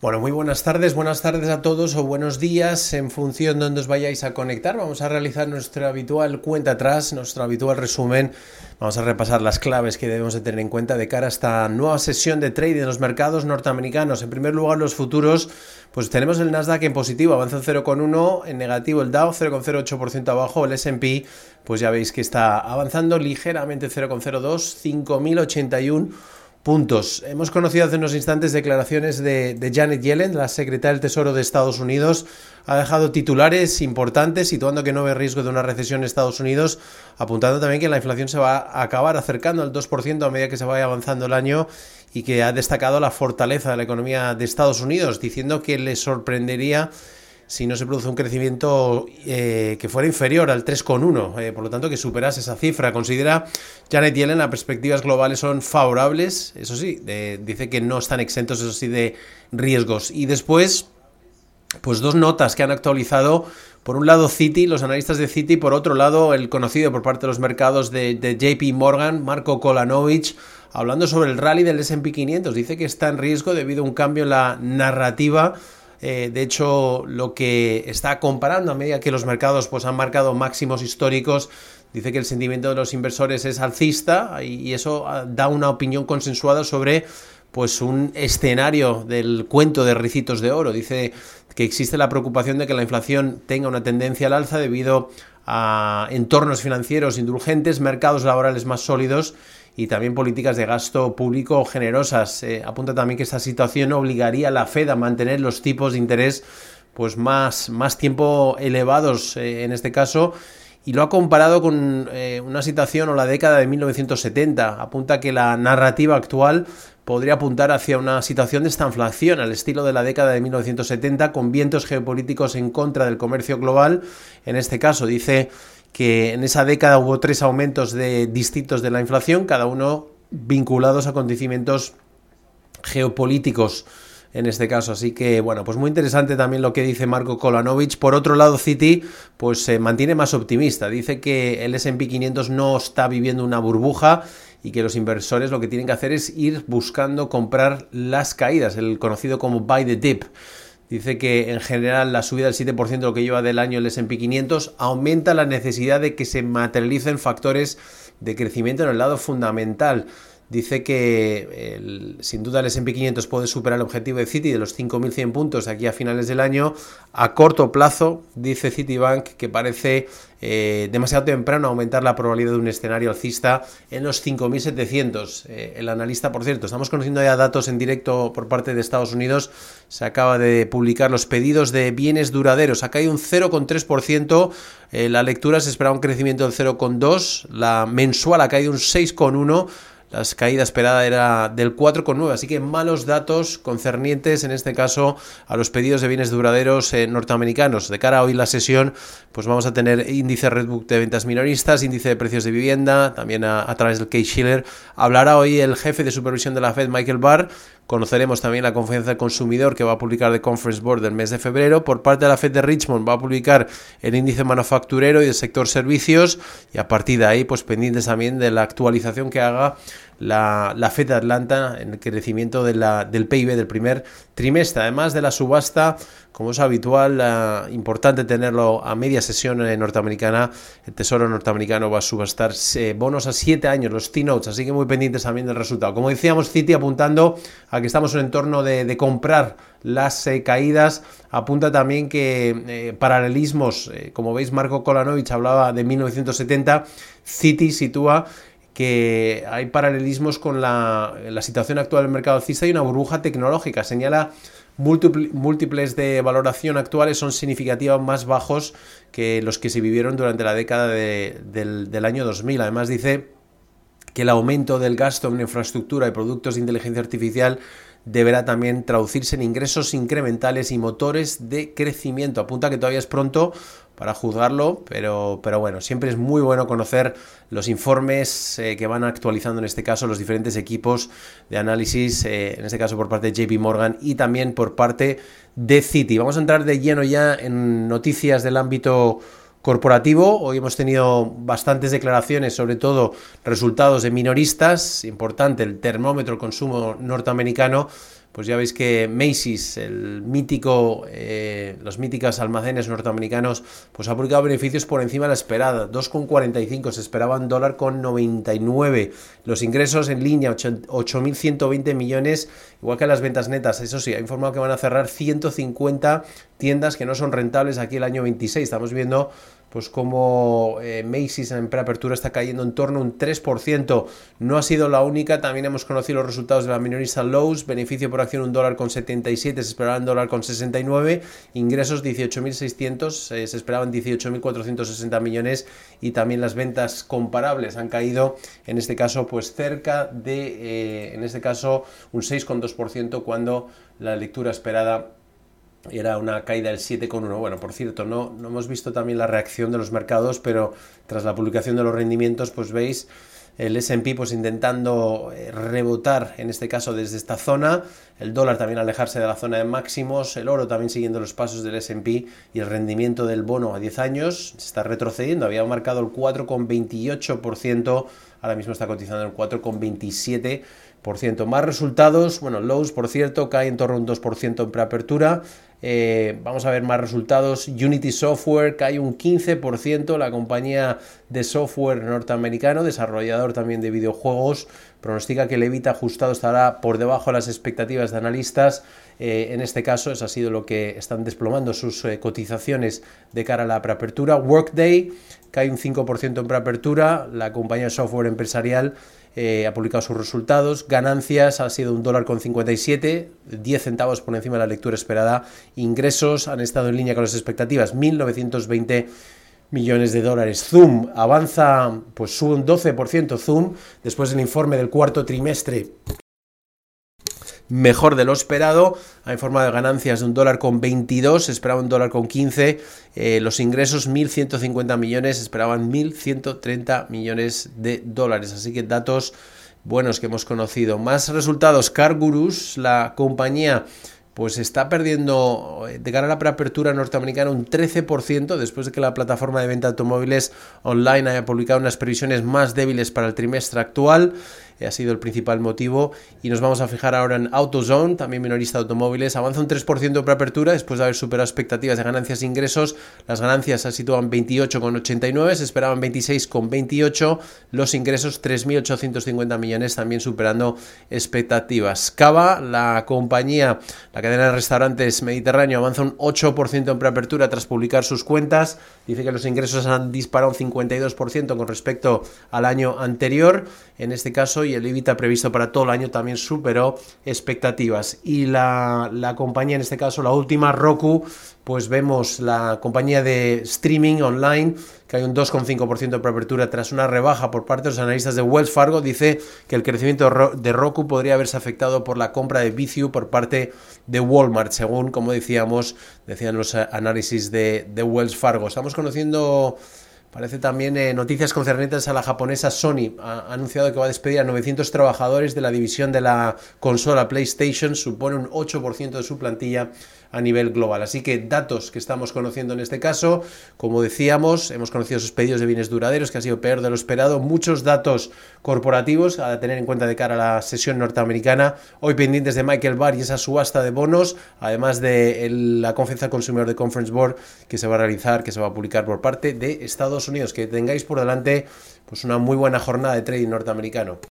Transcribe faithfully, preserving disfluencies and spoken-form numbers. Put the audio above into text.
Bueno, muy buenas tardes, buenas tardes a todos o buenos días en función de dónde os vayáis a conectar. Vamos a realizar nuestra habitual cuenta atrás, nuestro habitual resumen. Vamos a repasar las claves que debemos de tener en cuenta de cara a esta nueva sesión de trading en los mercados norteamericanos. En primer lugar, los futuros, pues tenemos el Nasdaq en positivo, avanza un cero coma uno, en negativo el Dow cero coma cero ocho por ciento abajo, el ese and pe, pues ya veis que está avanzando ligeramente cero coma cero dos, cinco mil ochenta y uno puntos. Hemos conocido hace unos instantes declaraciones de, de Janet Yellen, la secretaria del Tesoro de Estados Unidos. Ha dejado titulares importantes, situando que no ve riesgo de una recesión en Estados Unidos, apuntando también que la inflación se va a acabar acercando al dos por ciento a medida que se vaya avanzando el año, y que ha destacado la fortaleza de la economía de Estados Unidos, diciendo que le sorprendería si no se produce un crecimiento eh, que fuera inferior al tres coma uno, eh, por lo tanto que superase esa cifra. Considera Janet Yellen las perspectivas globales son favorables, eso sí, de, dice que no están exentos, eso sí, de riesgos. Y después, pues dos notas que han actualizado, por un lado Citi, los analistas de Citi, por otro lado el conocido por parte de los mercados de, de J P Morgan, Marko Kolanovic, hablando sobre el rally del ese and pe quinientos. Dice que está en riesgo debido a un cambio en la narrativa. Eh, de hecho, lo que está comparando a medida que los mercados pues, han marcado máximos históricos, dice que el sentimiento de los inversores es alcista, y, y eso da una opinión consensuada sobre pues, un escenario del cuento de ricitos de oro. Dice que existe la preocupación de que la inflación tenga una tendencia al alza debido a entornos financieros indulgentes, mercados laborales más sólidos y también políticas de gasto público generosas. Eh, apunta también que esta situación obligaría a la Fed a mantener los tipos de interés pues más, más tiempo elevados eh, en este caso, y lo ha comparado con eh, una situación o la década de mil novecientos setenta. Apunta que la narrativa actual podría apuntar hacia una situación de estanflación al estilo de la década de mil novecientos setenta, con vientos geopolíticos en contra del comercio global. En este caso dice que en esa década hubo tres aumentos de distintos de la inflación, cada uno vinculados a acontecimientos geopolíticos en este caso. Así que, bueno, pues muy interesante también lo que dice Marko Kolanovic. Por otro lado, Citi pues se mantiene más optimista. Dice que el ese and pe quinientos no está viviendo una burbuja y que los inversores lo que tienen que hacer es ir buscando comprar las caídas, el conocido como buy the dip. Dice que en general la subida del siete por ciento, lo que lleva del año el ese and pe quinientos, aumenta la necesidad de que se materialicen factores de crecimiento en el lado fundamental. Dice que el, sin duda el ese and pe quinientos puede superar el objetivo de Citi de los cinco mil cien puntos aquí a finales del año. A corto plazo, dice Citibank, que parece eh, demasiado temprano aumentar la probabilidad de un escenario alcista en los cinco mil setecientos. Eh, el analista, por cierto, estamos conociendo ya datos en directo por parte de Estados Unidos. Se acaba de publicar los pedidos de bienes duraderos. Ha caído un cero coma tres por ciento. Eh, la lectura se esperaba un crecimiento del cero coma dos por ciento. La mensual ha caído un seis coma uno por ciento. La caída esperada era del cuatro coma nueve por ciento, así que malos datos concernientes en este caso a los pedidos de bienes duraderos eh, norteamericanos. De cara a hoy la sesión, pues vamos a tener índice Redbook de ventas minoristas, índice de precios de vivienda, también a, a través del Case-Shiller. Hablará hoy el jefe de supervisión de la Fed, Michael Barr. Conoceremos también la confianza del consumidor que va a publicar The Conference Board del mes de febrero. Por parte de la Fed de Richmond va a publicar el índice manufacturero y del sector servicios, y a partir de ahí pues pendientes también de la actualización que haga la, la Fed de Atlanta en el crecimiento de la, del P I B del primer trimestre. Además de la subasta, como es habitual, uh, importante tenerlo a media sesión eh, norteamericana, el Tesoro norteamericano va a subastar eh, bonos a siete años, los T-Notes, así que muy pendientes también del resultado. Como decíamos, Citi apuntando a que estamos en un entorno de, de comprar las eh, caídas. Apunta también que eh, paralelismos, eh, como veis, Marko Kolanovic hablaba de mil novecientos setenta, Citi sitúa que hay paralelismos con la, la situación actual del mercado alcista y una burbuja tecnológica. Señala múltiples de valoración actuales son significativamente más bajos que los que se vivieron durante la década de, del, del año dos mil. Además dice que el aumento del gasto en infraestructura y productos de inteligencia artificial deberá también traducirse en ingresos incrementales y motores de crecimiento. Apunta que todavía es pronto para juzgarlo, pero, pero bueno, siempre es muy bueno conocer los informes eh, que van actualizando en este caso los diferentes equipos de análisis, eh, en este caso por parte de J P Morgan y también por parte de Citi. Vamos a entrar de lleno ya en noticias del ámbito corporativo. Hoy hemos tenido bastantes declaraciones, sobre todo resultados de minoristas. Importante el termómetro consumo norteamericano, pues ya veis que Macy's, el mítico, eh, los míticos almacenes norteamericanos, pues ha publicado beneficios por encima de la esperada, dos coma cuarenta y cinco, se esperaban dólar con noventa y nueve, los ingresos en línea ocho mil ciento veinte millones, igual que las ventas netas. Eso sí, ha informado que van a cerrar ciento cincuenta tiendas que no son rentables aquí el año veintiséis. Estamos viendo pues como eh, Macy's en preapertura está cayendo en torno a un tres por ciento. No ha sido la única, también hemos conocido los resultados de la minorista Lowe's, beneficio por acción un dólar con setenta y siete, se esperaba un dólar con sesenta y nueve, ingresos dieciocho mil seiscientos, eh, se esperaban dieciocho mil cuatrocientos sesenta millones, y también las ventas comparables han caído, en este caso pues cerca de, eh, en este caso un seis coma dos por ciento, cuando la lectura esperada era una caída del siete coma uno. Bueno, por cierto, no, no hemos visto también la reacción de los mercados, pero tras la publicación de los rendimientos, pues veis el ese and pe pues intentando rebotar, en este caso desde esta zona, el dólar también alejarse de la zona de máximos, el oro también siguiendo los pasos del ese and pe, y el rendimiento del bono a diez años se está retrocediendo, había marcado el cuatro coma veintiocho por ciento, ahora mismo está cotizando el cuatro coma veintisiete por ciento. Más resultados, bueno, Lowe's, por cierto, cae en torno a un dos por ciento en preapertura. Eh, vamos a ver más resultados. Unity Software cae un quince por ciento, la compañía de software norteamericano, desarrollador también de videojuegos, pronostica que el EBITDA ajustado estará por debajo de las expectativas de analistas. Eh, en este caso, eso ha sido lo que están desplomando sus eh, cotizaciones de cara a la preapertura. Workday cae un cinco por ciento en preapertura, la compañía de software empresarial Eh, ha publicado sus resultados, ganancias ha sido un dólar con cincuenta y siete, diez centavos por encima de la lectura esperada, ingresos han estado en línea con las expectativas, mil novecientos veinte millones de dólares. Zoom avanza, pues sube un doce por ciento Zoom, después del informe del cuarto trimestre mejor de lo esperado, ha informado de ganancias de un dólar con veintidós, esperaba un dólar con quince, eh, los ingresos mil ciento cincuenta millones, esperaban mil ciento treinta millones de dólares, así que datos buenos que hemos conocido. Más resultados, CarGurus, la compañía pues está perdiendo de cara a la preapertura norteamericana un trece por ciento después de que la plataforma de venta de automóviles online haya publicado unas previsiones más débiles para el trimestre actual. Ha sido el principal motivo, y nos vamos a fijar ahora en AutoZone, también minorista de automóviles, avanza un tres por ciento de preapertura después de haber superado expectativas de ganancias e ingresos. Las ganancias se sitúan veintiocho coma ochenta y nueve, se esperaban veintiséis coma veintiocho, los ingresos tres mil ochocientos cincuenta millones, también superando expectativas. Cava, la compañía, la cadena de restaurantes Mediterráneo, avanza un ocho por ciento en preapertura tras publicar sus cuentas, dice que los ingresos han disparado un cincuenta y dos por ciento con respecto al año anterior, en este caso, y el EBITDA previsto para todo el año también superó expectativas. Y la, la compañía, en este caso la última, Roku, pues vemos la compañía de streaming online que hay un dos coma cinco por ciento de preapertura tras una rebaja por parte de los analistas de Wells Fargo. Dice que el crecimiento de Roku podría haberse afectado por la compra de Vizio por parte de Walmart, según, como decíamos, decían los análisis de, de Wells Fargo. Estamos conociendo, parece también, eh, noticias concernientes a la japonesa Sony. Ha, ha anunciado que va a despedir a novecientos trabajadores de la división de la consola PlayStation, supone un ocho por ciento de su plantilla a nivel global. Así que datos que estamos conociendo en este caso, como decíamos, hemos conocido sus pedidos de bienes duraderos, que ha sido peor de lo esperado, muchos datos corporativos a tener en cuenta de cara a la sesión norteamericana, hoy pendientes de Michael Barr y esa subasta de bonos, además de el, la conferencia del consumidor de Conference Board que se va a realizar, que se va a publicar por parte de Estados Unidos. Que tengáis por delante pues una muy buena jornada de trading norteamericano.